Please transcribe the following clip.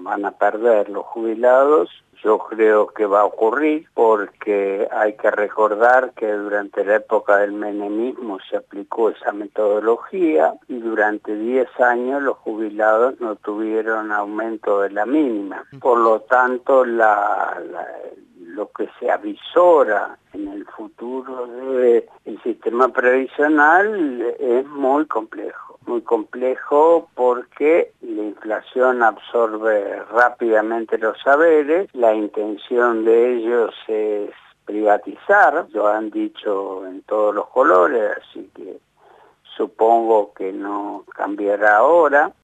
van a perder los jubilados. Yo creo que va a ocurrir porque hay que recordar que durante la época del menemismo se aplicó esa metodología y durante 10 años los jubilados no tuvieron aumento de la mínima. Por lo tanto, lo que se avisora en el futuro del sistema previsional es muy complejo porque la inflación absorbe rápidamente los saberes, la intención de ellos es privatizar, lo han dicho en todos los colores, así que supongo que no cambiará ahora.